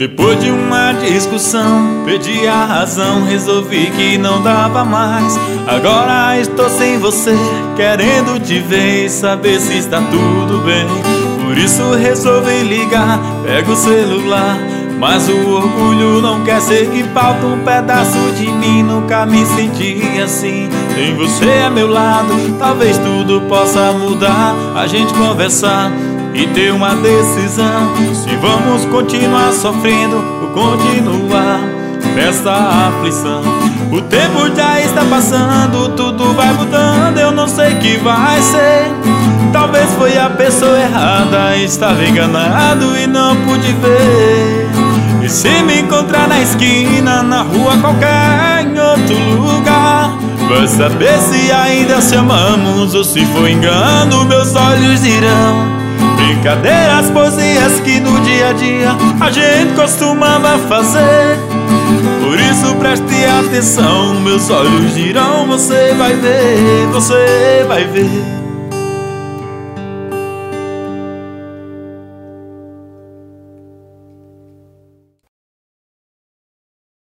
Depois de uma discussão, perdi a razão, resolvi que não dava mais. Agora estou sem você, querendo te ver e saber se está tudo bem. Por isso resolvi ligar, pego o celular, mas o orgulho não quer ser que falta um pedaço de mim. Nunca me senti assim, tem você a meu lado, talvez tudo possa mudar. A gente conversar e ter uma decisão, se vamos continuar sofrendo ou continuar nesta aflição. O tempo já está passando, tudo vai mudando, eu não sei o que vai ser. Talvez foi a pessoa errada, estava enganado e não pude ver. E se me encontrar na esquina, na rua qualquer, em outro lugar, vai saber se ainda se amamos ou se foi engano, meus olhos dirão. Brincadeiras, poesias que no dia a dia a gente costumava fazer. Por isso preste atenção, meus olhos dirão, você vai ver, você vai ver.